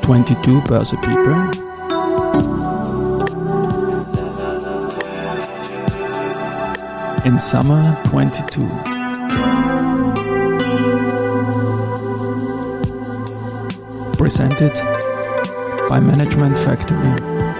22 Börse People. In Summer 22. Presented by Management Factory.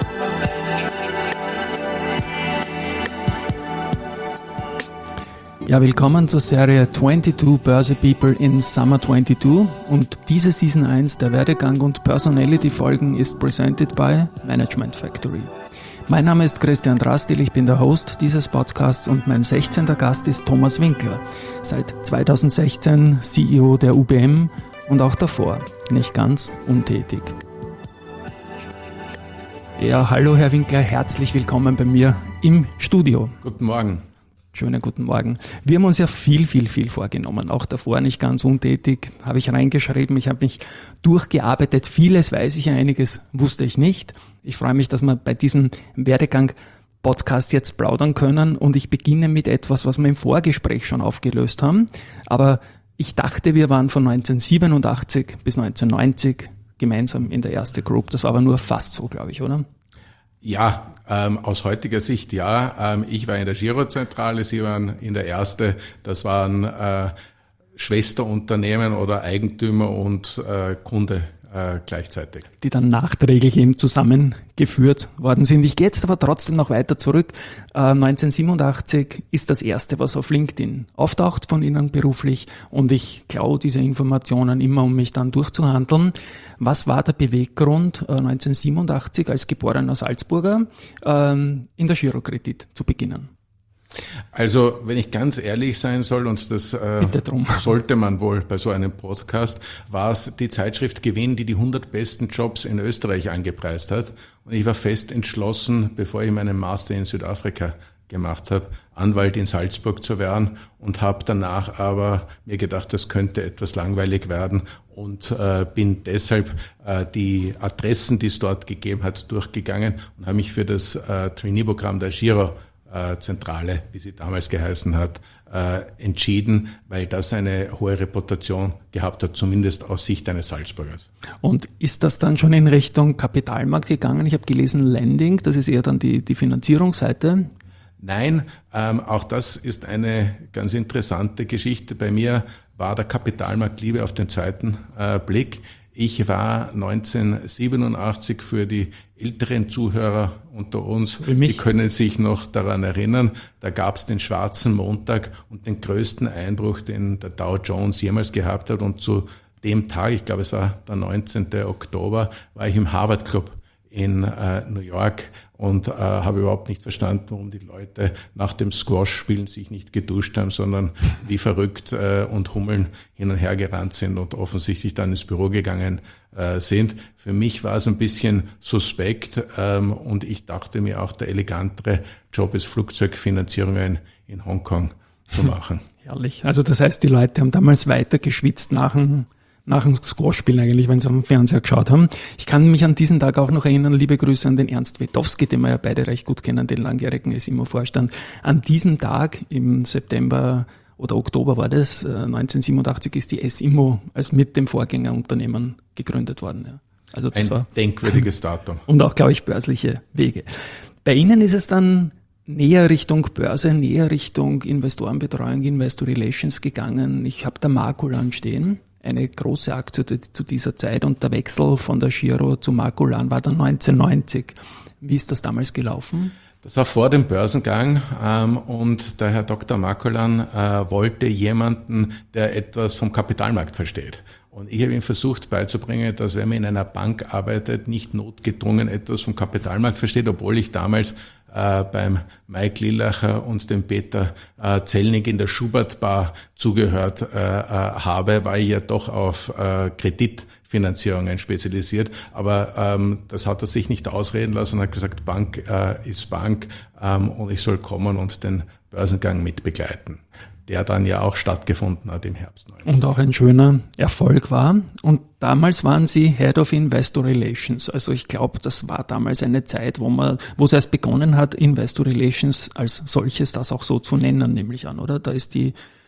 Ja, willkommen zur Serie 22 Börse People in Summer 22 und diese Season 1 der Werdegang und Personality Folgen ist presented by Management Factory. Mein Name ist Christian Drastil, ich bin der Host dieses Podcasts und mein 16. Gast ist Thomas Winkler, seit 2016 CEO der UBM und auch davor nicht ganz untätig. Ja, hallo Herr Winkler, herzlich willkommen bei mir im Studio. Guten Morgen. Schönen guten Morgen. Wir haben uns ja viel vorgenommen, auch davor nicht ganz untätig, habe ich reingeschrieben, ich habe mich durchgearbeitet, vieles weiß ich, einiges wusste ich nicht. Ich freue mich, dass wir bei diesem Werdegang-Podcast jetzt plaudern können und ich beginne mit etwas, was wir im Vorgespräch schon aufgelöst haben, aber ich dachte, wir waren von 1987 bis 1990 gemeinsam in der ersten Group, das war aber nur fast so, glaube ich, oder? Ja, aus heutiger Sicht ja. Ich war in der Girozentrale, Sie waren in der Erste. Das waren Schwesterunternehmen oder Eigentümer und Kunde gleichzeitig. Die dann nachträglich eben zusammengeführt worden sind. Ich gehe jetzt aber trotzdem noch weiter zurück. 1987 ist das Erste, was auf LinkedIn auftaucht von Ihnen beruflich und ich klaue diese Informationen immer, um mich dann durchzuhandeln. Was war der Beweggrund, 1987 als geborener Salzburger in der Girokredit zu beginnen? Also, wenn ich ganz ehrlich sein soll, und das sollte man wohl bei so einem Podcast, war es die Zeitschrift Gewinn, die 100 besten Jobs in Österreich angepreist hat. Und ich war fest entschlossen, bevor ich meinen Master in Südafrika gemacht habe, Anwalt in Salzburg zu werden und habe danach aber mir gedacht, das könnte etwas langweilig werden und bin deshalb die Adressen, die es dort gegeben hat, durchgegangen und habe mich für das Trainee-Programm der Girozentrale, wie sie damals geheißen hat, entschieden, weil das eine hohe Reputation gehabt hat, zumindest aus Sicht eines Salzburgers. Und ist das dann schon in Richtung Kapitalmarkt gegangen? Ich habe gelesen Lending, das ist eher dann die Finanzierungsseite. Nein, auch das ist eine ganz interessante Geschichte. Bei mir war der Kapitalmarkt Liebe auf den zweiten Blick. Ich war 1987 für die älteren Zuhörer unter uns, die können sich noch daran erinnern, da gab es den schwarzen Montag und den größten Einbruch, den der Dow Jones jemals gehabt hat. Und zu dem Tag, ich glaube es war der 19. Oktober, war ich im Harvard Club in New York und habe überhaupt nicht verstanden, warum die Leute nach dem Squash-Spielen sich nicht geduscht haben, sondern wie verrückt und Hummeln hin und her gerannt sind und offensichtlich dann ins Büro gegangen sind. Für mich war es ein bisschen suspekt und ich dachte mir auch, der elegantere Job ist, Flugzeugfinanzierungen in Hongkong zu machen. Herrlich. Also das heißt, die Leute haben damals weiter geschwitzt nach dem Squash-Spielen eigentlich, wenn sie auf dem Fernseher geschaut haben. Ich kann mich an diesen Tag auch noch erinnern, liebe Grüße an den Ernst Wetowski, den wir ja beide recht gut kennen, den langjährigen SIMO-Vorstand. An diesem Tag im September oder Oktober war das, 1987 ist die SIMO als mit dem Vorgängerunternehmen gegründet worden. Ja. Also das war ein denkwürdiges Datum. Und auch, glaube ich, börsliche Wege. Bei Ihnen ist es dann näher Richtung Börse, näher Richtung Investorenbetreuung, Investor Relations gegangen. Ich habe da Markulan stehen. Eine große Aktie zu dieser Zeit und der Wechsel von der Giro zu Markulan war dann 1990. Wie ist das damals gelaufen? Das war vor dem Börsengang und der Herr Dr. Markulan wollte jemanden, der etwas vom Kapitalmarkt versteht. Und ich habe ihm versucht beizubringen, dass wenn man in einer Bank arbeitet, nicht notgedrungen etwas vom Kapitalmarkt versteht, obwohl ich damals beim Mike Lillacher und dem Peter Zellnig in der Schubert-Bar zugehört habe, war ich ja doch auf Kreditfinanzierungen spezialisiert. Aber das hat er sich nicht ausreden lassen und hat gesagt, Bank ist Bank und ich soll kommen und den Börsengang mitbegleiten, der dann ja auch stattgefunden hat im Herbst. Und auch ein schöner Erfolg war. Und damals waren Sie Head of Investor Relations. Also ich glaube, das war damals eine Zeit, wo es erst begonnen hat, Investor Relations als solches das auch so zu nennen, nämlich an, oder? Da ist die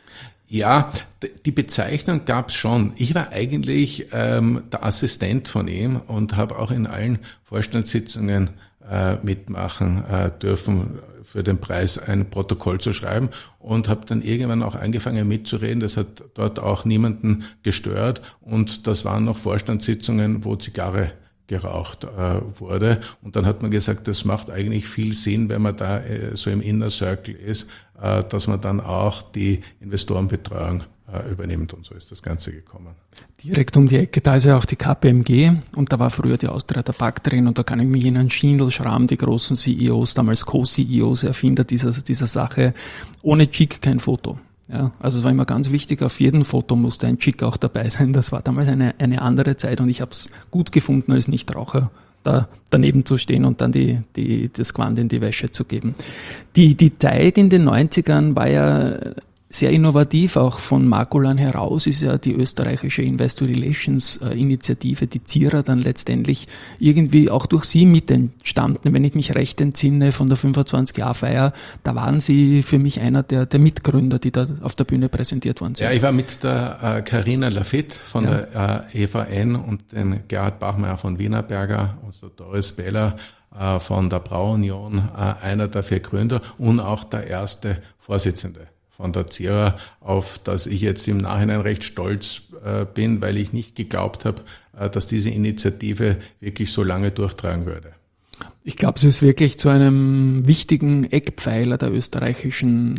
Ja, die Bezeichnung gab's schon. Ich war eigentlich der Assistent von ihm und habe auch in allen Vorstandssitzungen mitmachen dürfen, für den Preis ein Protokoll zu schreiben, und habe dann irgendwann auch angefangen mitzureden. Das hat dort auch niemanden gestört, und das waren noch Vorstandssitzungen, wo Zigarre geraucht wurde, und dann hat man gesagt, das macht eigentlich viel Sinn, wenn man da so im Inner Circle ist, dass man dann auch die Investorenbetreuung übernimmt, und so ist das Ganze gekommen. Direkt um die Ecke, da ist ja auch die KPMG, und da war früher die Austria Tabak drin, und da kann ich mich erinnern, Schindel, Schramm, die großen CEOs, damals Co-CEOs, Erfinder dieser Sache, ohne Chick kein Foto. Ja, also es war immer ganz wichtig, auf jedem Foto musste ein Chick auch dabei sein. Das war damals eine andere Zeit, und ich habe es gut gefunden, als Nichtraucher da daneben zu stehen und dann das Gewand in die Wäsche zu geben. Die Zeit in den 90ern war ja sehr innovativ, auch von Makulan heraus ist ja die österreichische Investor Relations Initiative, die ZIRA, dann letztendlich irgendwie auch durch Sie mit entstanden. Wenn ich mich recht entsinne von der 25-Jahr-Feier, da waren Sie für mich einer der Mitgründer, die da auf der Bühne präsentiert worden sind. Ja, ich war mit der Carina Lafitte von der EVN und dem Gerhard Bachmeier von Wienerberger und der Doris Beller von der Brauunion, einer der 4 Gründer und auch der erste Vorsitzende von der ZIRA, auf das ich jetzt im Nachhinein recht stolz bin, weil ich nicht geglaubt habe, dass diese Initiative wirklich so lange durchtragen würde. Ich glaube, es ist wirklich zu einem wichtigen Eckpfeiler der österreichischen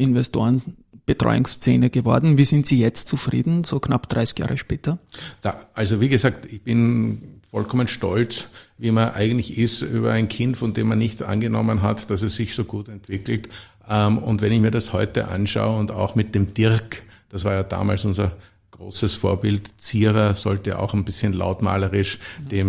Investorenbetreuungsszene geworden. Wie sind Sie jetzt zufrieden, so knapp 30 Jahre später? Also wie gesagt, ich bin vollkommen stolz, wie man eigentlich ist über ein Kind, von dem man nicht angenommen hat, dass es sich so gut entwickelt. Und wenn ich mir das heute anschaue, und auch mit dem Dirk, das war ja damals unser großes Vorbild, ZIRA sollte auch ein bisschen lautmalerisch dem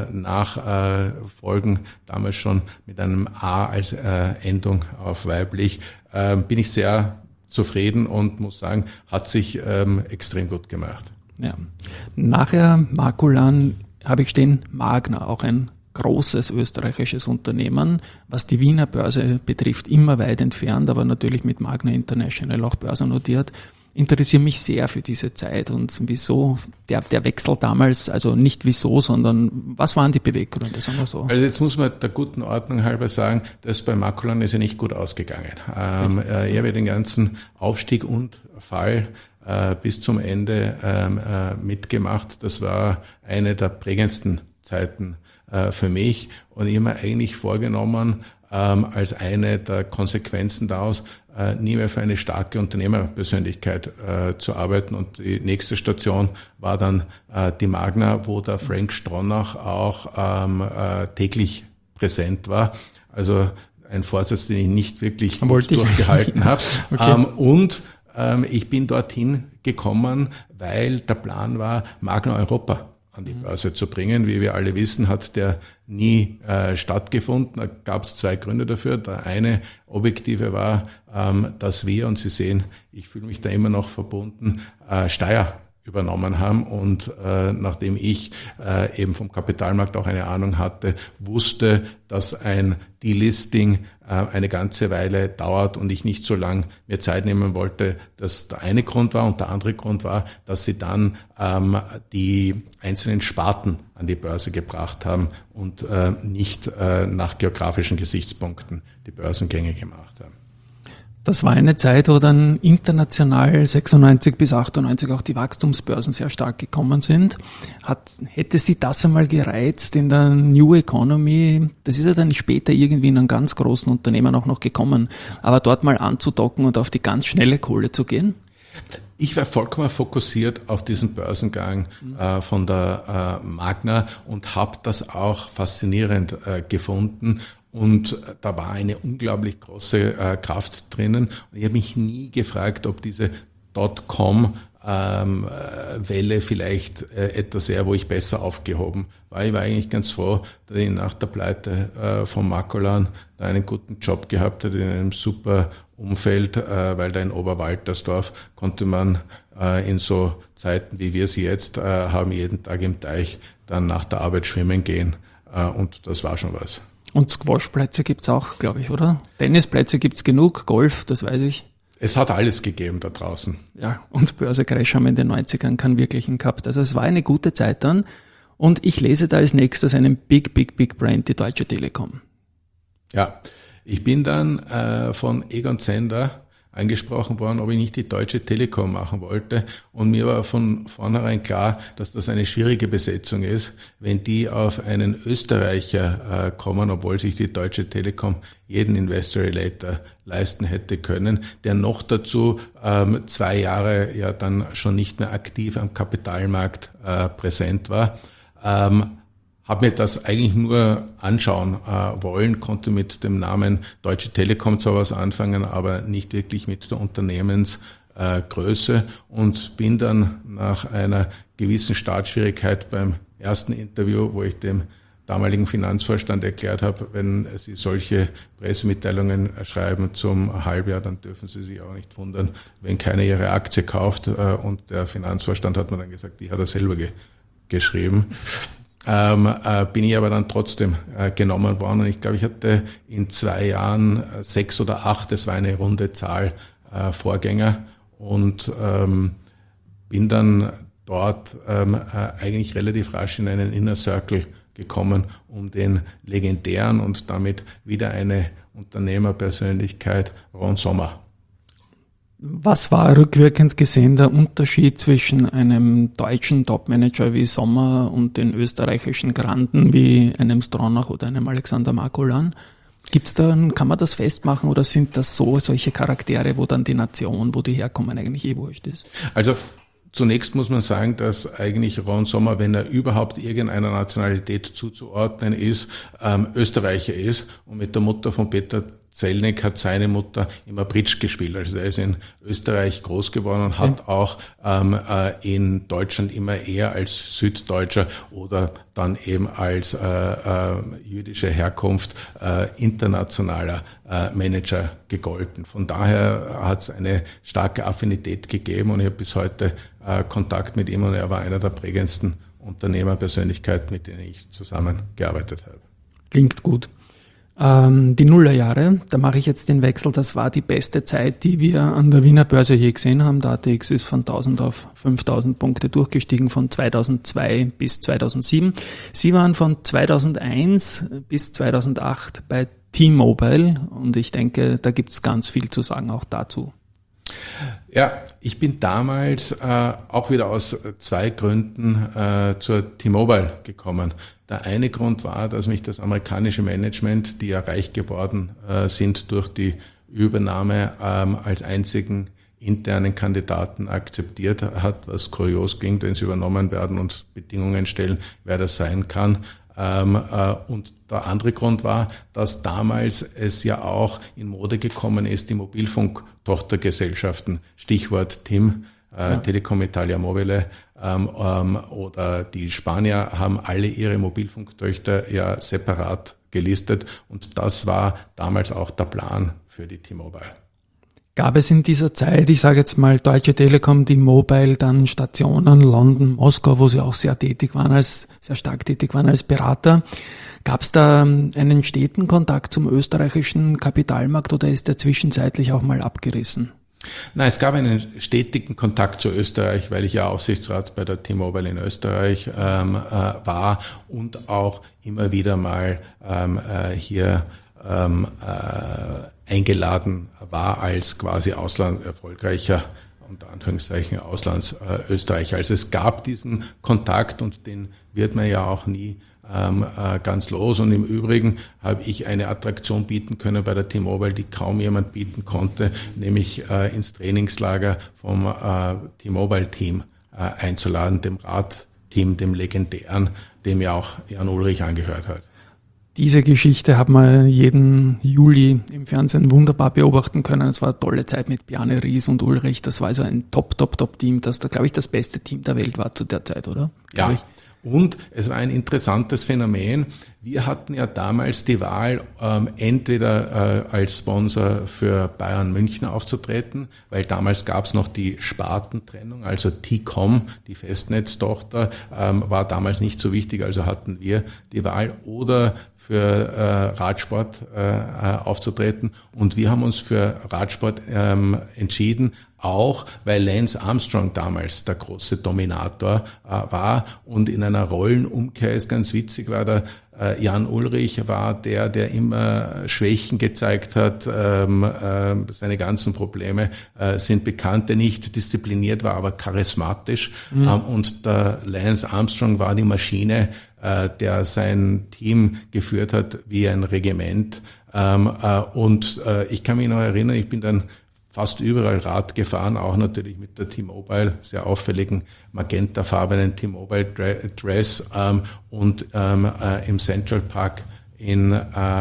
nachfolgen, damals schon mit einem A als Endung auf weiblich, bin ich sehr zufrieden und muss sagen, hat sich extrem gut gemacht. Ja. Nachher Makulan habe ich stehen, Magna, auch ein großes österreichisches Unternehmen, was die Wiener Börse betrifft, immer weit entfernt, aber natürlich mit Magna International auch börsennotiert. Interessiere mich sehr für diese Zeit, und wieso der Wechsel damals, also nicht wieso, sondern was waren die Beweggründe, sagen wir so. Also jetzt muss man der guten Ordnung halber sagen, dass bei Makulan ist ja nicht gut ausgegangen. Ich habe den ganzen Aufstieg und Fall bis zum Ende mitgemacht. Das war eine der prägendsten Zeiten für mich, und ich habe mir eigentlich vorgenommen, als eine der Konsequenzen daraus, nie mehr für eine starke Unternehmerpersönlichkeit zu arbeiten. Und die nächste Station war dann die Magna, wo der Frank Stronach auch täglich präsent war. Also ein Vorsatz, den ich nicht wirklich durchgehalten habe. Okay. Ich bin dorthin gekommen, weil der Plan war, Magna Europa an die Börse zu bringen. Wie wir alle wissen, hat der nie stattgefunden. Da gab es 2 Gründe dafür. Der eine objektive war, dass wir, und Sie sehen, ich fühle mich da immer noch verbunden, Steyr übernommen haben, und nachdem ich eben vom Kapitalmarkt auch eine Ahnung hatte, wusste, dass ein Delisting eine ganze Weile dauert und ich nicht so lange mir Zeit nehmen wollte. Das der eine Grund war, und der andere Grund war, dass sie dann die einzelnen Sparten an die Börse gebracht haben und nicht nach geografischen Gesichtspunkten die Börsengänge gemacht haben. Das war eine Zeit, wo dann international 96 bis 98 auch die Wachstumsbörsen sehr stark gekommen sind. Hätte Sie das einmal gereizt in der New Economy? Das ist ja dann später irgendwie in einem ganz großen Unternehmen auch noch gekommen. Aber dort mal anzudocken und auf die ganz schnelle Kohle zu gehen? Ich war vollkommen fokussiert auf diesen Börsengang von der Magna und habe das auch faszinierend gefunden. Und da war eine unglaublich große Kraft drinnen. Und ich habe mich nie gefragt, ob diese Dotcom-Welle vielleicht etwas wäre, wo ich besser aufgehoben war. Ich war eigentlich ganz froh, dass ich nach der Pleite von Makulan da einen guten Job gehabt habe, in einem super Umfeld, weil da in Oberwaltersdorf konnte man in so Zeiten, wie wir sie jetzt haben, jeden Tag im Teich dann nach der Arbeit schwimmen gehen. Und das war schon was. Und Squashplätze gibt's auch, glaube ich, oder? Tennisplätze gibt's genug, Golf, das weiß ich. Es hat alles gegeben da draußen. Ja, und Börse-Crash haben wir in den 90ern keinen wirklichen gehabt. Also es war eine gute Zeit dann. Und ich lese da als nächstes einen Big Brand, die Deutsche Telekom. Ja, ich bin dann von Egon Zehnder angesprochen worden, ob ich nicht die Deutsche Telekom machen wollte. Und mir war von vornherein klar, dass das eine schwierige Besetzung ist, wenn die auf einen Österreicher kommen, obwohl sich die Deutsche Telekom jeden Investor Relator leisten hätte können, der noch dazu 2 Jahre ja dann schon nicht mehr aktiv am Kapitalmarkt präsent war. Habe mir das eigentlich nur anschauen wollen, konnte mit dem Namen Deutsche Telekom zwar was anfangen, aber nicht wirklich mit der Unternehmensgröße und bin dann nach einer gewissen Startschwierigkeit beim ersten Interview, wo ich dem damaligen Finanzvorstand erklärt habe, wenn Sie solche Pressemitteilungen schreiben zum Halbjahr, dann dürfen Sie sich auch nicht wundern, wenn keiner Ihre Aktie kauft. Und der Finanzvorstand hat mir dann gesagt, die hat er selber geschrieben. Bin ich aber dann trotzdem genommen worden und ich glaube, ich hatte in 2 Jahren 6 oder 8, das war eine runde Zahl, Vorgänger und bin dann dort eigentlich relativ rasch in einen Inner Circle gekommen, um den legendären und damit wieder eine Unternehmerpersönlichkeit Ron Sommer. Was war rückwirkend gesehen der Unterschied zwischen einem deutschen Topmanager wie Sommer und den österreichischen Granden wie einem Stronach oder einem Alexander Markolan? Gibt's da, kann man das festmachen oder sind das solche Charaktere, wo dann die Nation, wo die herkommen, eigentlich wurscht ist? Also zunächst muss man sagen, dass eigentlich Ron Sommer, wenn er überhaupt irgendeiner Nationalität zuzuordnen ist, Österreicher ist und mit der Mutter von Peter Zelnick hat seine Mutter immer Bridge gespielt. Also er ist in Österreich groß geworden und hat auch in Deutschland immer eher als Süddeutscher oder dann eben als jüdische Herkunft internationaler Manager gegolten. Von daher hat es eine starke Affinität gegeben und ich habe bis heute Kontakt mit ihm und er war einer der prägendsten Unternehmerpersönlichkeiten, mit denen ich zusammengearbeitet habe. Klingt gut. Die Nullerjahre, da mache ich jetzt den Wechsel, das war die beste Zeit, die wir an der Wiener Börse je gesehen haben. Der ATX ist von 1000 auf 5000 Punkte durchgestiegen, von 2002 bis 2007. Sie waren von 2001 bis 2008 bei T-Mobile und ich denke, da gibt es ganz viel zu sagen auch dazu. Ja, ich bin damals auch wieder aus 2 Gründen zur T-Mobile gekommen. Der eine Grund war, dass mich das amerikanische Management, die ja reich geworden sind durch die Übernahme, als einzigen internen Kandidaten akzeptiert hat, was kurios klingt, wenn sie übernommen werden und Bedingungen stellen, wer das sein kann. Und der andere Grund war, dass damals es ja auch in Mode gekommen ist, die Mobilfunk-Tochtergesellschaften, Stichwort TIM, Telecom Italia Mobile, oder die Spanier haben alle ihre Mobilfunktöchter ja separat gelistet und das war damals auch der Plan für die T-Mobile. Gab es in dieser Zeit, ich sage jetzt mal Deutsche Telekom, die Mobile, dann Stationen, London, Moskau, wo sie auch sehr stark tätig waren als Berater. Gab es da einen steten Kontakt zum österreichischen Kapitalmarkt oder ist der zwischenzeitlich auch mal abgerissen? Nein, es gab einen stetigen Kontakt zu Österreich, weil ich ja Aufsichtsrat bei der T-Mobile in Österreich war und auch immer wieder mal hier eingeladen war als quasi erfolgreicher, unter Anführungszeichen, Auslandsösterreicher. Also es gab diesen Kontakt und den wird man ja auch nie ganz los. Und im Übrigen habe ich eine Attraktion bieten können bei der T-Mobile, die kaum jemand bieten konnte, nämlich ins Trainingslager vom T-Mobile-Team einzuladen, dem Radteam, dem legendären, dem ja auch Jan Ulrich angehört hat. Diese Geschichte hat man jeden Juli im Fernsehen wunderbar beobachten können. Es war eine tolle Zeit mit Bjarne Ries und Ulrich. Das war also ein Top-Team, das da, glaube ich, das beste Team der Welt war zu der Zeit, oder? Ja. Und es war ein interessantes Phänomen. Wir hatten ja damals die Wahl, entweder als Sponsor für Bayern München aufzutreten, weil damals gab es noch die Spartentrennung, also T-Com, die Festnetztochter, war damals nicht so wichtig, also hatten wir die Wahl, oder für Radsport aufzutreten. Und wir haben uns für Radsport entschieden, auch weil Lance Armstrong damals der große Dominator war. Und in einer Rollenumkehr ist ganz witzig, war der Jan Ullrich war der immer Schwächen gezeigt hat. Seine ganzen Probleme sind bekannt, der nicht diszipliniert war, aber charismatisch. Und der Lance Armstrong war die Maschine, der sein Team geführt hat wie ein Regiment. Und ich kann mich noch erinnern, ich bin dann fast überall Rad gefahren, auch natürlich mit der T-Mobile, sehr auffälligen magentafarbenen T-Mobile Dress, und im Central Park in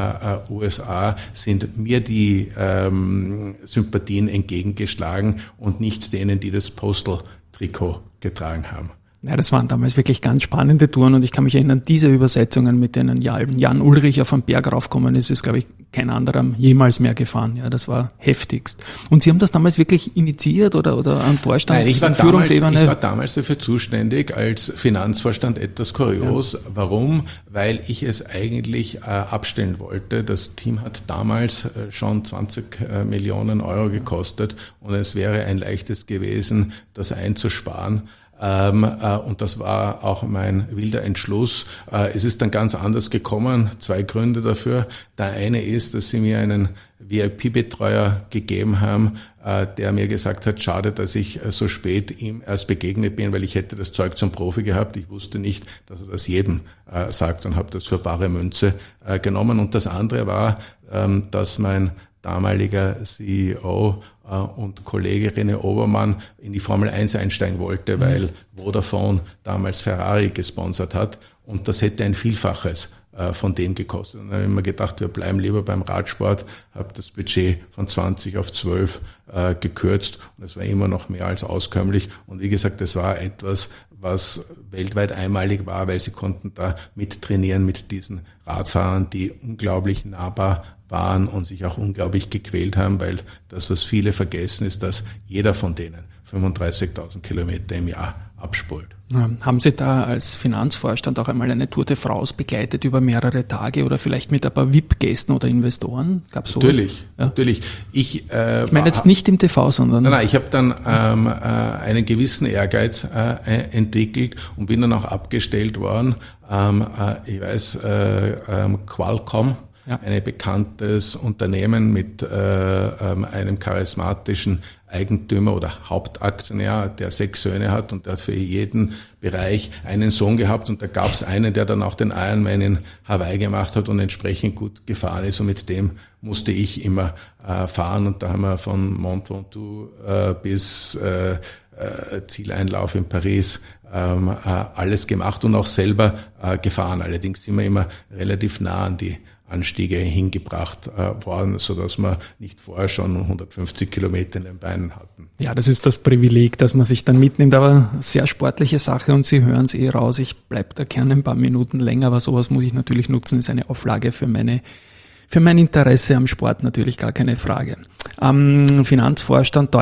USA sind mir die Sympathien entgegengeschlagen und nicht denen, die das Postal-Trikot getragen haben. Ja, das waren damals wirklich ganz spannende Touren und ich kann mich erinnern, diese Übersetzungen, mit denen Jan Ullrich auf den Berg raufgekommen ist, glaube ich, kein anderer jemals mehr gefahren. Ja, das war heftigst. Und Sie haben das damals wirklich initiiert oder an Führungsebene? Ich war damals dafür zuständig, als Finanzvorstand, etwas kurios. Ja. Warum? Weil ich es eigentlich abstellen wollte. Das Team hat damals schon 20 Millionen Euro gekostet und es wäre ein leichtes gewesen, das einzusparen. Und das war auch mein wilder Entschluss. Es ist dann ganz anders gekommen. 2 Gründe dafür. Der eine ist, dass sie mir einen VIP-Betreuer gegeben haben, der mir gesagt hat, schade, dass ich so spät ihm erst begegnet bin, weil ich hätte das Zeug zum Profi gehabt. Ich wusste nicht, dass er das jedem sagt und habe das für bare Münze genommen. Und das andere war, dass mein damaliger CEO und Kollege René Obermann in die Formel 1 einsteigen wollte, weil Vodafone damals Ferrari gesponsert hat und das hätte ein Vielfaches von dem gekostet. Und dann habe ich mir gedacht, wir bleiben lieber beim Radsport, habe das Budget von 20 auf 12 gekürzt und es war immer noch mehr als auskömmlich. Und wie gesagt, das war etwas, was weltweit einmalig war, weil sie konnten da mittrainieren mit diesen Radfahrern, die unglaublich nahbar waren und sich auch unglaublich gequält haben, weil das, was viele vergessen, ist, dass jeder von denen 35.000 Kilometer im Jahr abspult. Ja, haben Sie da als Finanzvorstand auch einmal eine Tour de France begleitet über mehrere Tage oder vielleicht mit ein paar VIP-Gästen oder Investoren? Gab's sowas? Natürlich. Ich meine jetzt nicht im TV, sondern... Nein, ich habe dann einen gewissen Ehrgeiz entwickelt und bin dann auch abgestellt worden. Ich weiß, Qualcomm, ein bekanntes Unternehmen mit einem charismatischen Eigentümer oder Hauptaktionär, der 6 Söhne hat und der hat für jeden Bereich einen Sohn gehabt und da gab es einen, der dann auch den Ironman in Hawaii gemacht hat und entsprechend gut gefahren ist und mit dem musste ich immer fahren und da haben wir von Mont Ventoux bis Zieleinlauf in Paris alles gemacht und auch selber gefahren. Allerdings sind wir immer relativ nah an die Anstiege hingebracht worden, so dass wir nicht vorher schon 150 Kilometer in den Beinen hatten. Ja, das ist das Privileg, dass man sich dann mitnimmt, aber sehr sportliche Sache und Sie hören es raus. Ich bleib da gerne ein paar Minuten länger, aber sowas muss ich natürlich nutzen, ist eine Auflage für mein Interesse am Sport, natürlich gar keine Frage. Finanzvorstand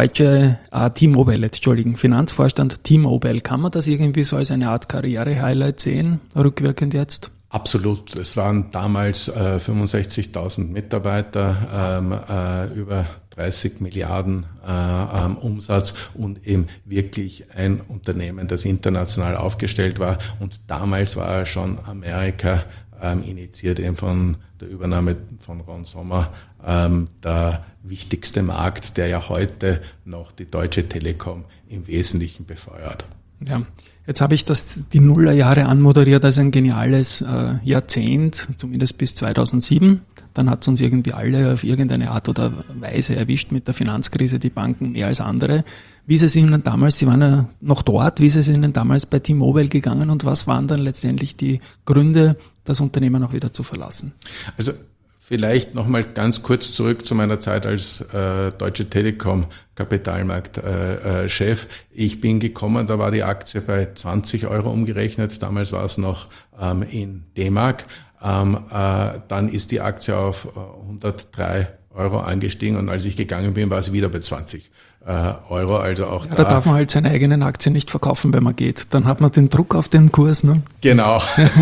Finanzvorstand T-Mobile, kann man das irgendwie so als eine Art Karriere-Highlight sehen, rückwirkend jetzt? Absolut. Es waren damals 65.000 Mitarbeiter, über 30 Milliarden Umsatz und eben wirklich ein Unternehmen, das international aufgestellt war. Und damals war schon Amerika initiiert eben von der Übernahme von Ron Sommer, der wichtigste Markt, der ja heute noch die Deutsche Telekom im Wesentlichen befeuert. Ja. Jetzt habe ich die Nullerjahre anmoderiert als ein geniales Jahrzehnt, zumindest bis 2007. Dann hat es uns irgendwie alle auf irgendeine Art oder Weise erwischt mit der Finanzkrise, die Banken mehr als andere. Wie ist es Ihnen damals, Sie waren ja noch dort, wie ist es Ihnen damals bei T-Mobile gegangen und was waren dann letztendlich die Gründe, das Unternehmen auch wieder zu verlassen? Also vielleicht nochmal ganz kurz zurück zu meiner Zeit als Deutsche Telekom Kapitalmarktchef. Ich bin gekommen, da war die Aktie bei 20 Euro umgerechnet. Damals war es noch in D-Mark. Dann ist die Aktie auf 103 Euro angestiegen und als ich gegangen bin, war sie wieder bei 20 Euro. Also auch da darf man halt seine eigenen Aktien nicht verkaufen, wenn man geht. Dann hat man den Druck auf den Kurs. Ne? Genau.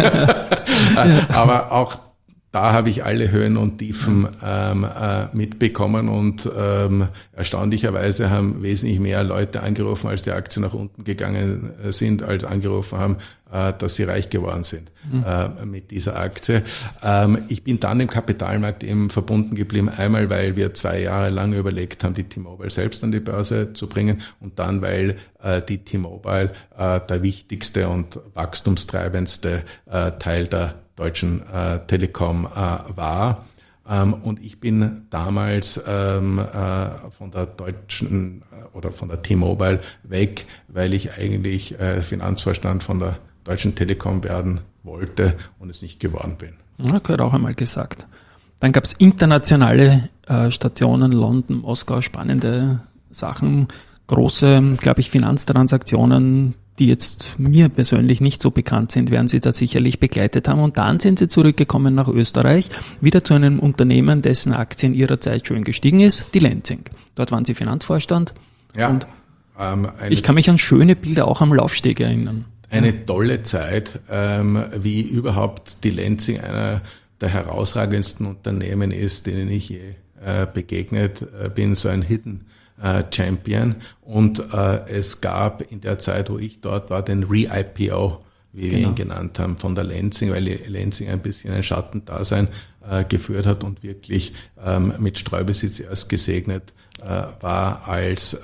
Aber auch da habe ich alle Höhen und Tiefen mitbekommen und erstaunlicherweise haben wesentlich mehr Leute angerufen, als die Aktien nach unten gegangen sind, als angerufen haben, dass sie reich geworden sind mit dieser Aktie. Ich bin dann im Kapitalmarkt eben verbunden geblieben, einmal weil wir 2 Jahre lang überlegt haben, die T-Mobile selbst an die Börse zu bringen und dann weil die T-Mobile der wichtigste und wachstumstreibendste Teil der Deutschen Telekom war. Und ich bin damals von der Deutschen oder von der T-Mobile weg, weil ich eigentlich Finanzvorstand von der Deutschen Telekom werden wollte und es nicht geworden bin. Ja, gehört auch einmal gesagt. Dann gab es internationale Stationen, London, Moskau, spannende Sachen, große, glaube ich, Finanztransaktionen, die jetzt mir persönlich nicht so bekannt sind, werden Sie da sicherlich begleitet haben. Und dann sind Sie zurückgekommen nach Österreich, wieder zu einem Unternehmen, dessen Aktien Ihrer Zeit schön gestiegen ist, die Lenzing. Dort waren Sie Finanzvorstand. Ja, und ich kann mich an schöne Bilder auch am Laufsteg erinnern. Eine tolle Zeit, wie überhaupt die Lenzing einer der herausragendsten Unternehmen ist, denen ich je begegnet bin, so ein Hidden Champion. Und es gab in der Zeit, wo ich dort war, den Re-IPO, wie wir ihn genannt haben, von der Lenzing, weil die Lenzing ein bisschen ein Schattendasein geführt hat und wirklich mit Streubesitz erst gesegnet war, als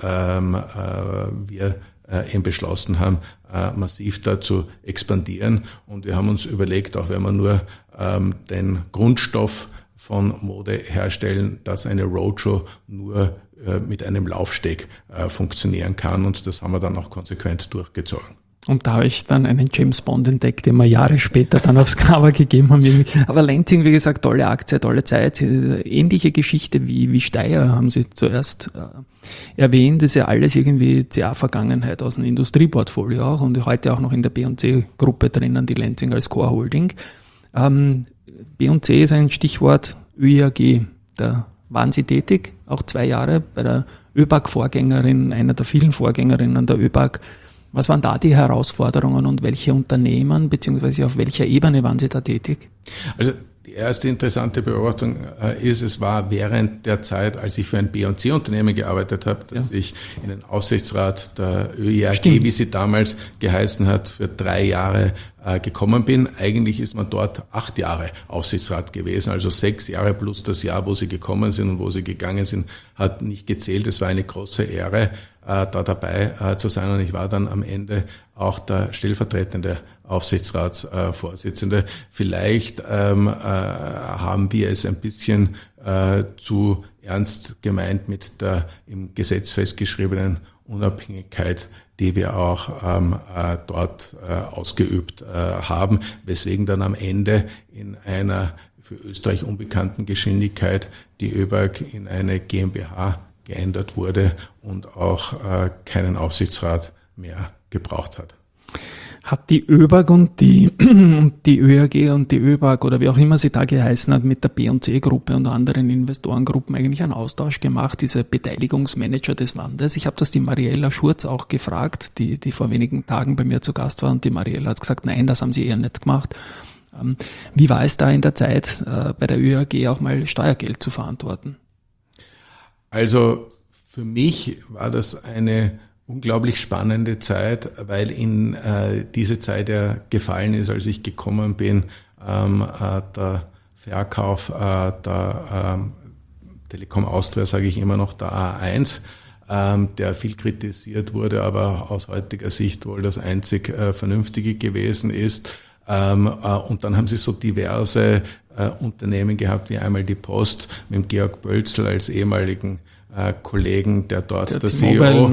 wir eben beschlossen haben, massiv da zu expandieren. Und wir haben uns überlegt, auch wenn wir nur den Grundstoff von Mode herstellen, dass eine Roadshow nur mit einem Laufsteg funktionieren kann. Und das haben wir dann auch konsequent durchgezogen. Und da habe ich dann einen James Bond entdeckt, den wir Jahre später dann aufs Cover gegeben haben. Aber Lenzing, wie gesagt, tolle Aktie, tolle Zeit. Ähnliche Geschichte wie Steyr haben Sie zuerst erwähnt. Das ist ja alles irgendwie CA-Vergangenheit aus dem Industrieportfolio auch und heute auch noch in der B&C-Gruppe drinnen, die Lenzing als Core Holding. B&C ist ein Stichwort ÖIAG. Da waren Sie tätig, auch 2 Jahre bei der ÖBAG-Vorgängerin, einer der vielen Vorgängerinnen der ÖBAG. Was waren da die Herausforderungen und welche Unternehmen bzw. auf welcher Ebene waren Sie da tätig? Also die erste interessante Beobachtung ist, es war während der Zeit, als ich für ein B&C-Unternehmen gearbeitet habe, dass ich in den Aufsichtsrat der ÖIAG, wie sie damals geheißen hat, für 3 Jahre gekommen bin. Eigentlich ist man dort 8 Jahre Aufsichtsrat gewesen, also 6 Jahre plus das Jahr, wo sie gekommen sind und wo sie gegangen sind, hat nicht gezählt. Es war eine große Ehre, da dabei zu sein und ich war dann am Ende auch der stellvertretende Aufsichtsratsvorsitzende. Vielleicht haben wir es ein bisschen zu ernst gemeint mit der im Gesetz festgeschriebenen Unabhängigkeit, die wir auch dort ausgeübt haben, weswegen dann am Ende in einer für Österreich unbekannten Geschwindigkeit die ÖBAG in eine GmbH geändert wurde und auch keinen Aufsichtsrat mehr gebraucht hat. Hat die ÖBAG und die ÖAG und die ÖBAG oder wie auch immer sie da geheißen hat mit der B&C-Gruppe und anderen Investorengruppen eigentlich einen Austausch gemacht, diese Beteiligungsmanager des Landes? Ich habe das die Mariella Schurz auch gefragt, die vor wenigen Tagen bei mir zu Gast war und die Mariella hat gesagt, nein, das haben sie eher nicht gemacht. Wie war es da in der Zeit, bei der ÖAG auch mal Steuergeld zu verantworten? Also für mich war das eine unglaublich spannende Zeit, weil in diese Zeit ja gefallen ist, als ich gekommen bin, der Verkauf der Telekom Austria, sage ich immer noch, der A1, der viel kritisiert wurde, aber aus heutiger Sicht wohl das einzig Vernünftige gewesen ist. Und dann haben sie so diverse Unternehmen gehabt, wie einmal die Post mit Georg Bölzl als ehemaligen Kollegen, der dort der CEO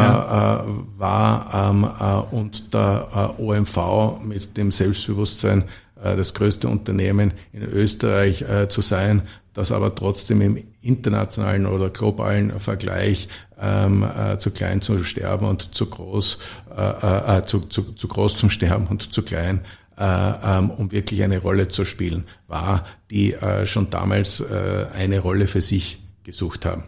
war, und der OMV mit dem Selbstbewusstsein, das größte Unternehmen in Österreich zu sein, das aber trotzdem im internationalen oder globalen Vergleich zu klein zum Sterben und zu groß zum Sterben und zu klein um wirklich eine Rolle zu spielen, war, die schon damals eine Rolle für sich gesucht haben.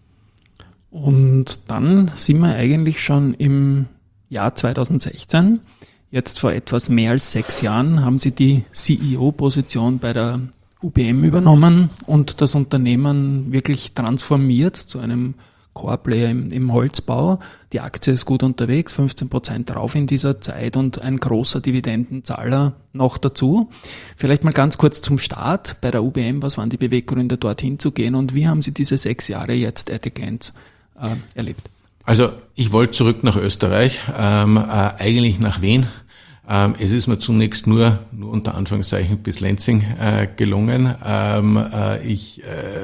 Und dann sind wir eigentlich schon im Jahr 2016. Jetzt vor etwas mehr als 6 Jahren haben Sie die CEO-Position bei der UBM übernommen und das Unternehmen wirklich transformiert zu einem Core-Player im Holzbau. Die Aktie ist gut unterwegs, 15% drauf in dieser Zeit und ein großer Dividendenzahler noch dazu. Vielleicht mal ganz kurz zum Start bei der UBM. Was waren die Beweggründe, dorthin zu gehen und wie haben Sie diese 6 Jahre jetzt Ethicals erlebt? Also ich wollte zurück nach Österreich, eigentlich nach Wien. Es ist mir zunächst nur unter Anführungszeichen bis Lenzing gelungen. Ich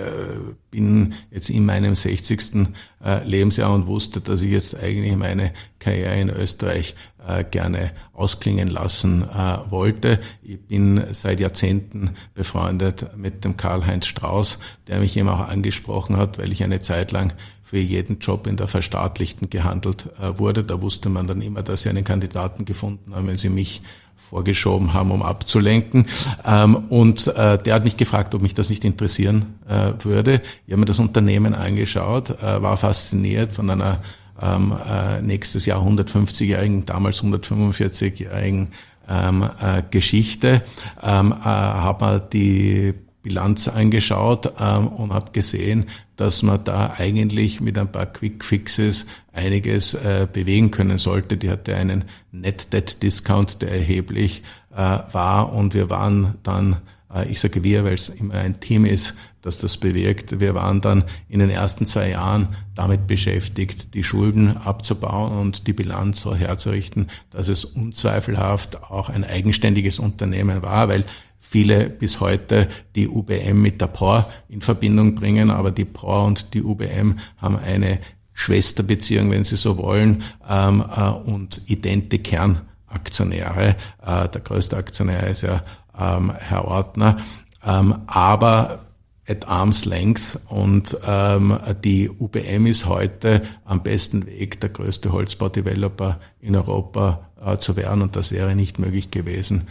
bin jetzt in meinem 60. Lebensjahr und wusste, dass ich jetzt eigentlich meine Karriere in Österreich gerne ausklingen lassen wollte. Ich bin seit Jahrzehnten befreundet mit dem Karl-Heinz Strauß, der mich eben auch angesprochen hat, weil ich eine Zeit lang für jeden Job in der Verstaatlichten gehandelt wurde. Da wusste man dann immer, dass sie einen Kandidaten gefunden haben, wenn sie mich vorgeschoben haben, um abzulenken. Und der hat mich gefragt, ob mich das nicht interessieren würde. Ich habe mir das Unternehmen angeschaut, war fasziniert von einer nächstes Jahr 150-jährigen, damals 145-jährigen Geschichte. Habe mir die Bilanz angeschaut und habe gesehen, dass man da eigentlich mit ein paar Quick Fixes einiges bewegen können sollte. Die hatte einen Net Debt Discount, der erheblich war und wir waren dann, ich sage wir, weil es immer ein Team ist, das das bewirkt, wir waren dann in den ersten 2 Jahren damit beschäftigt, die Schulden abzubauen und die Bilanz so herzurichten, dass es unzweifelhaft auch ein eigenständiges Unternehmen war, weil viele bis heute die UBM mit der POR in Verbindung bringen, aber die POR und die UBM haben eine Schwesterbeziehung, wenn Sie so wollen, und idente Kernaktionäre. Der größte Aktionär ist ja Herr Ortner, aber at arm's length und die UBM ist heute am besten Weg, der größte Holzbaudeveloper in Europa zu werden und das wäre nicht möglich gewesen,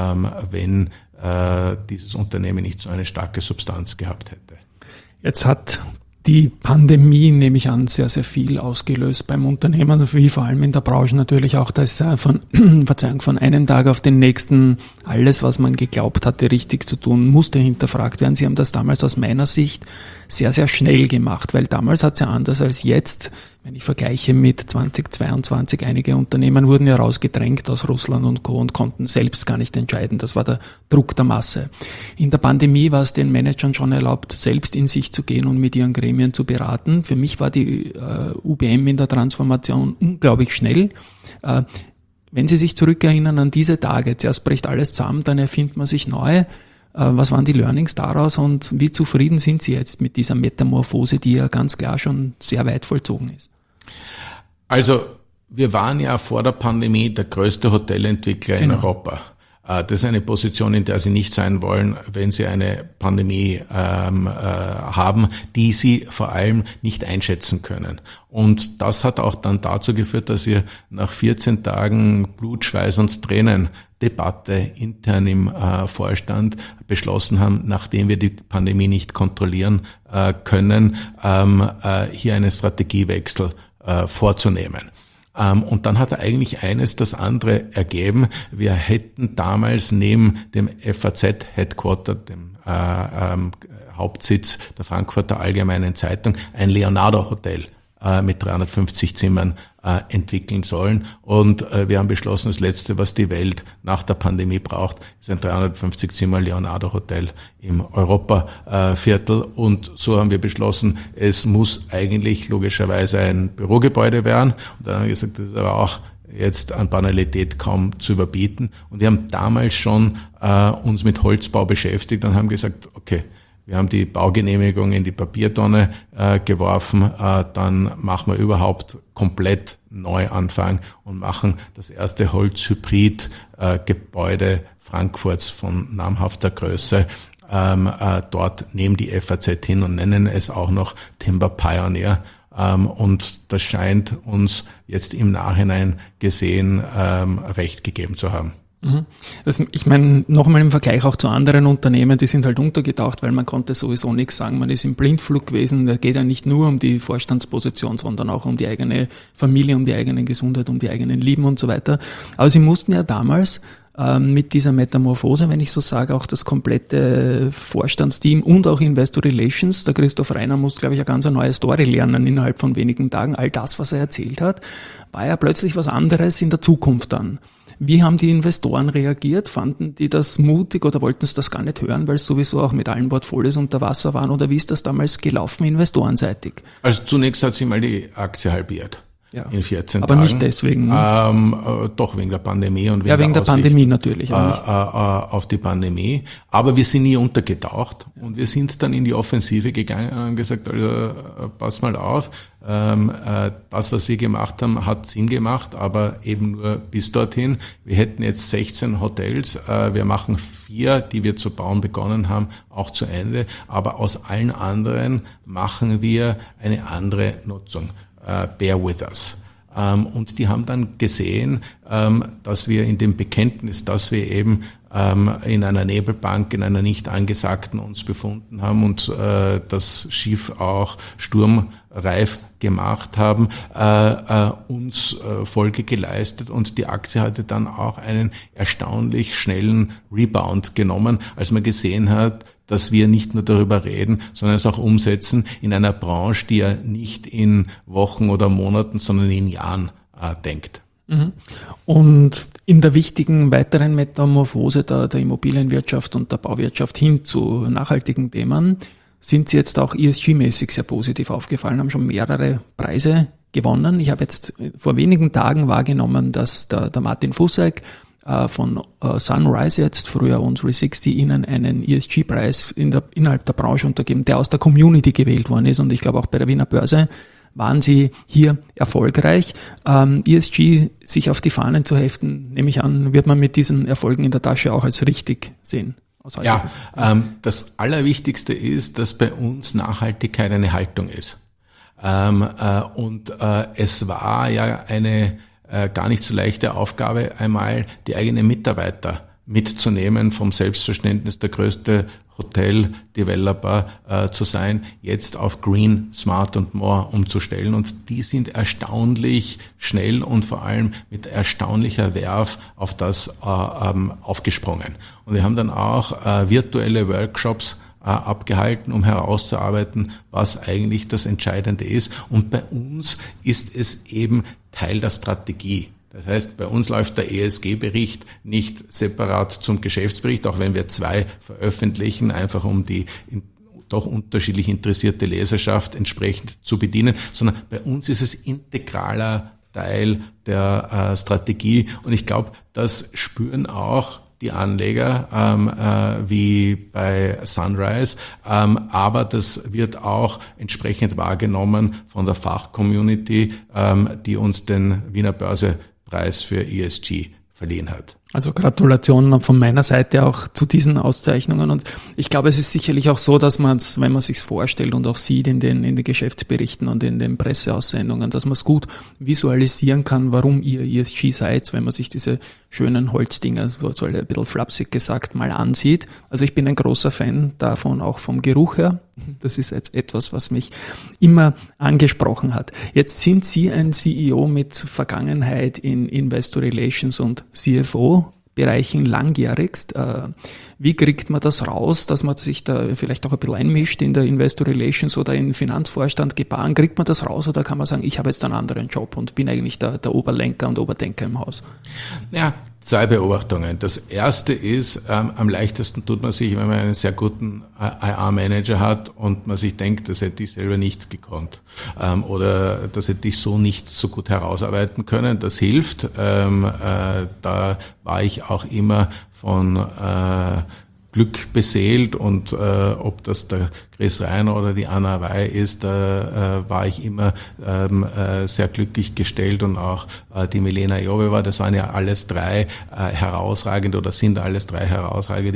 wenn dieses Unternehmen nicht so eine starke Substanz gehabt hätte. Jetzt hat die Pandemie, nehme ich an, sehr, sehr viel ausgelöst beim Unternehmen, wie vor allem in der Branche natürlich auch, dass von einem Tag auf den nächsten alles, was man geglaubt hatte, richtig zu tun, musste hinterfragt werden. Sie haben das damals aus meiner Sicht sehr, sehr schnell gemacht, weil damals hat es ja anders als jetzt, wenn ich vergleiche mit 2022, einige Unternehmen wurden ja rausgedrängt aus Russland und Co. und konnten selbst gar nicht entscheiden. Das war der Druck der Masse. In der Pandemie war es den Managern schon erlaubt, selbst in sich zu gehen und mit ihren Gremien zu beraten. Für mich war die UBM in der Transformation unglaublich schnell. Wenn Sie sich zurückerinnern an diese Tage, zuerst bricht alles zusammen, dann erfindet man sich neu. Was waren die Learnings daraus und wie zufrieden sind Sie jetzt mit dieser Metamorphose, die ja ganz klar schon sehr weit vollzogen ist? Also wir waren ja vor der Pandemie der größte Hotelentwickler in Europa. Das ist eine Position, in der Sie nicht sein wollen, wenn Sie eine Pandemie haben, die Sie vor allem nicht einschätzen können. Und das hat auch dann dazu geführt, dass wir nach 14 Tagen Blut, Schweiß und Tränen Debatte intern im Vorstand beschlossen haben, nachdem wir die Pandemie nicht kontrollieren können, hier einen Strategiewechsel vorzunehmen. Und dann hat eigentlich eines das andere ergeben. Wir hätten damals neben dem FAZ-Headquarter, dem Hauptsitz der Frankfurter Allgemeinen Zeitung, ein Leonardo-Hotel mit 350 Zimmern entwickeln sollen. Und wir haben beschlossen, das Letzte, was die Welt nach der Pandemie braucht, ist ein 350 Zimmer Leonardo-Hotel im Europaviertel. Und so haben wir beschlossen, es muss eigentlich logischerweise ein Bürogebäude werden. Und dann haben wir gesagt, das ist aber auch jetzt an Banalität kaum zu überbieten. Und wir haben damals schon uns mit Holzbau beschäftigt und haben gesagt, okay, wir haben die Baugenehmigung in die Papiertonne geworfen, dann machen wir überhaupt komplett Neuanfang und machen das erste Holzhybrid-Gebäude Frankfurts von namhafter Größe dort neben die FAZ hin und nennen es auch noch Timber Pioneer. Und das scheint uns jetzt im Nachhinein gesehen recht gegeben zu haben. Ich meine, nochmal im Vergleich auch zu anderen Unternehmen, die sind halt untergetaucht, weil man konnte sowieso nichts sagen. Man ist im Blindflug gewesen. Da geht ja nicht nur um die Vorstandsposition, sondern auch um die eigene Familie, um die eigene Gesundheit, um die eigenen Lieben und so weiter. Aber sie mussten ja damals mit dieser Metamorphose, wenn ich so sage, auch das komplette Vorstandsteam und auch Investor Relations. Der Christoph Reiner muss, glaube ich, eine ganz neue Story lernen innerhalb von wenigen Tagen. All das, was er erzählt hat, war ja plötzlich was anderes in der Zukunft dann. Wie haben die Investoren reagiert? Fanden die das mutig oder wollten sie das gar nicht hören, weil es sowieso auch mit allen Portfolios unter Wasser waren? Oder wie ist das damals gelaufen, investorenseitig? Also zunächst hat sich mal die Aktie halbiert. Ja. In 14 aber Tagen. Nicht deswegen. Doch wegen der Pandemie und wegen der Pandemie natürlich. Auf die Pandemie. Aber wir sind nie untergetaucht und wir sind dann in die Offensive gegangen und haben gesagt, also, pass mal auf, das, was wir gemacht haben, hat Sinn gemacht, aber eben nur bis dorthin. Wir hätten jetzt 16 Hotels, wir machen 4, die wir zu bauen begonnen haben, auch zu Ende, aber aus allen anderen machen wir eine andere Nutzung. Bear with us. Und die haben dann gesehen, dass wir in dem Bekenntnis, dass wir eben in einer Nebelbank, in einer nicht angesagten uns befunden haben und das Schiff auch sturmreif gemacht haben, uns Folge geleistet und die Aktie hatte dann auch einen erstaunlich schnellen Rebound genommen, als man gesehen hat, dass wir nicht nur darüber reden, sondern es auch umsetzen in einer Branche, die ja nicht in Wochen oder Monaten, sondern in Jahren denkt. Und in der wichtigen weiteren Metamorphose der Immobilienwirtschaft und der Bauwirtschaft hin zu nachhaltigen Themen sind Sie jetzt auch ESG-mäßig sehr positiv aufgefallen, haben schon mehrere Preise gewonnen. Ich habe jetzt vor wenigen Tagen wahrgenommen, dass der Martin Fussek von Sunrise jetzt, früher On 360, Ihnen einen ESG-Preis innerhalb der Branche untergeben, der aus der Community gewählt worden ist. Und ich glaube auch bei der Wiener Börse waren Sie hier erfolgreich. ESG sich auf die Fahnen zu heften, nehme ich an, wird man mit diesen Erfolgen in der Tasche auch als richtig sehen. Ja, das Allerwichtigste ist, dass bei uns Nachhaltigkeit eine Haltung ist. Es war ja eine gar nicht so leichte Aufgabe, einmal die eigenen Mitarbeiter mitzunehmen, vom Selbstverständnis der größte Hotel-Developer zu sein, jetzt auf Green, Smart und More umzustellen. Und die sind erstaunlich schnell und vor allem mit erstaunlicher Werf auf das aufgesprungen. Und wir haben dann auch virtuelle Workshops abgehalten, um herauszuarbeiten, was eigentlich das Entscheidende ist. Und bei uns ist es eben Teil der Strategie. Das heißt, bei uns läuft der ESG-Bericht nicht separat zum Geschäftsbericht, auch wenn wir 2 veröffentlichen, einfach um die doch unterschiedlich interessierte Leserschaft entsprechend zu bedienen, sondern bei uns ist es integraler Teil der Strategie. Und ich glaube, das spüren auch die Anleger, wie bei Sunrise, aber das wird auch entsprechend wahrgenommen von der Fachcommunity, die uns den Wiener Börsepreis für ESG verliehen hat. Also Gratulation von meiner Seite auch zu diesen Auszeichnungen. Und ich glaube, es ist sicherlich auch so, dass man es, wenn man es sich vorstellt und auch sieht in den Geschäftsberichten und in den Presseaussendungen, dass man es gut visualisieren kann, warum ihr ESG seid, wenn man sich diese schönen Holzdinger, so ein bisschen flapsig gesagt, mal ansieht. Also ich bin ein großer Fan davon, auch vom Geruch her. Das ist jetzt etwas, was mich immer angesprochen hat. Jetzt sind Sie ein CEO mit Vergangenheit in Investor Relations und CFO-Bereichen langjährigst. Wie kriegt man das raus, dass man sich da vielleicht auch ein bisschen einmischt in der Investor Relations oder in Finanzvorstand gebaren? Kriegt man das raus oder kann man sagen, ich habe jetzt einen anderen Job und bin eigentlich der Oberlenker und Oberdenker im Haus? Ja, 2 Beobachtungen. Das erste ist, am leichtesten tut man sich, wenn man einen sehr guten IR-Manager hat und man sich denkt, das hätte ich selber nicht gekonnt oder das hätte ich so nicht so gut herausarbeiten können. Das hilft. Da war ich auch immer von Glück beseelt und ob das der Chris Reiner oder die Anna Wey ist, da war ich immer sehr glücklich gestellt und auch die Milena Joveva, das waren ja alles 3 herausragende oder sind alles 3 herausragende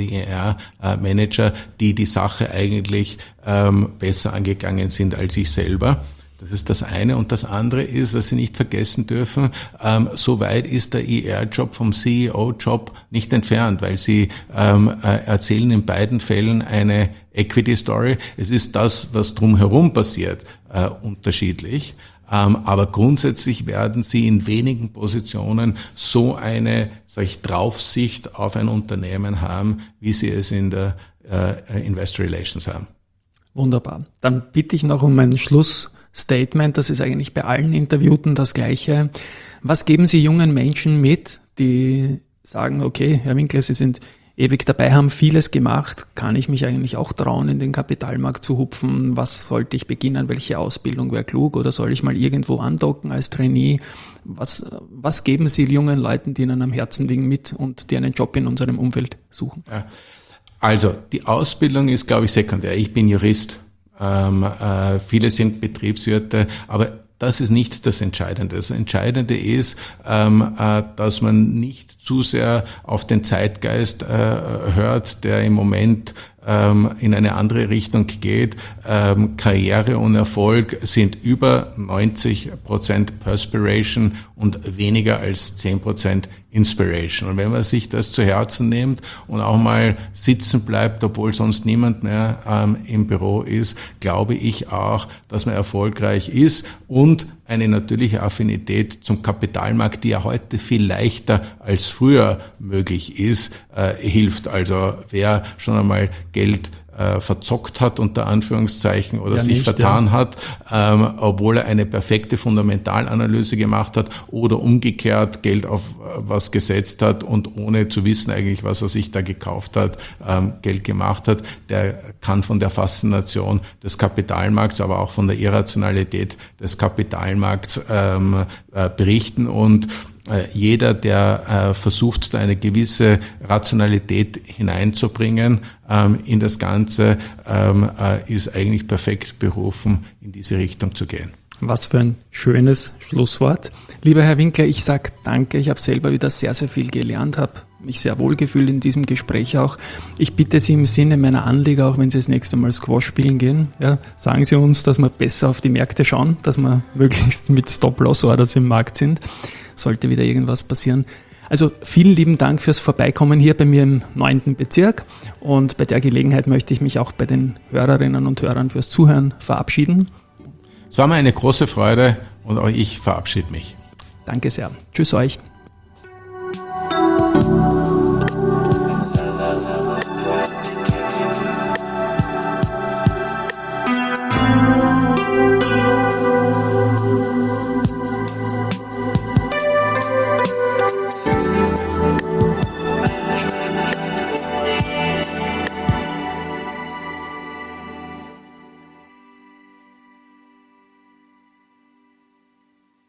IR-Manager, die Sache eigentlich besser angegangen sind als ich selber. Das ist das eine. Und das andere ist, was Sie nicht vergessen dürfen, so weit ist der IR-Job vom CEO-Job nicht entfernt, weil Sie erzählen in beiden Fällen eine Equity-Story. Es ist das, was drumherum passiert, unterschiedlich. Aber grundsätzlich werden Sie in wenigen Positionen so eine, Draufsicht auf ein Unternehmen haben, wie Sie es in der Investor Relations haben. Wunderbar. Dann bitte ich noch um ein Schlussstatement. Das ist eigentlich bei allen Interviewten das Gleiche. Was geben Sie jungen Menschen mit, die sagen, okay, Herr Winkler, Sie sind ewig dabei, haben vieles gemacht. Kann ich mich eigentlich auch trauen, in den Kapitalmarkt zu hupfen? Was sollte ich beginnen? Welche Ausbildung wäre klug? Oder soll ich mal irgendwo andocken als Trainee? Was geben Sie jungen Leuten, die Ihnen am Herzen liegen, mit und die einen Job in unserem Umfeld suchen? Ja. Also, die Ausbildung ist, glaube ich, sekundär. Ich bin Jurist. Viele sind Betriebswirte, aber das ist nicht das Entscheidende. Das Entscheidende ist, dass man nicht zu sehr auf den Zeitgeist hört, der im Moment in eine andere Richtung geht. Karriere und Erfolg sind über 90% Perspiration und weniger als 10% Inspiration. Und wenn man sich das zu Herzen nimmt und auch mal sitzen bleibt, obwohl sonst niemand mehr im Büro ist, glaube ich auch, dass man erfolgreich ist und eine natürliche Affinität zum Kapitalmarkt, die ja heute viel leichter als früher möglich ist, hilft. Also wer schon einmal Geld verzockt hat, unter Anführungszeichen, oder sich vertan hat, obwohl er eine perfekte Fundamentalanalyse gemacht hat oder umgekehrt Geld auf was gesetzt hat und ohne zu wissen eigentlich, was er sich da gekauft hat, Geld gemacht hat, der kann von der Faszination des Kapitalmarkts, aber auch von der Irrationalität des Kapitalmarkts berichten. Und jeder, der versucht, da eine gewisse Rationalität hineinzubringen in das Ganze, ist eigentlich perfekt berufen, in diese Richtung zu gehen. Was für ein schönes Schlusswort. Lieber Herr Winkler, ich sage danke. Ich habe selber wieder sehr, sehr viel gelernt, habe mich sehr wohl gefühlt in diesem Gespräch auch. Ich bitte Sie im Sinne meiner Anleger, auch wenn Sie das nächste Mal Squash spielen gehen, ja, sagen Sie uns, dass wir besser auf die Märkte schauen, dass wir möglichst mit Stop-Loss-Orders im Markt sind. Sollte wieder irgendwas passieren. Also vielen lieben Dank fürs Vorbeikommen hier bei mir im 9. Bezirk und bei der Gelegenheit möchte ich mich auch bei den Hörerinnen und Hörern fürs Zuhören verabschieden. Es war mir eine große Freude und auch ich verabschiede mich. Danke sehr. Tschüss euch.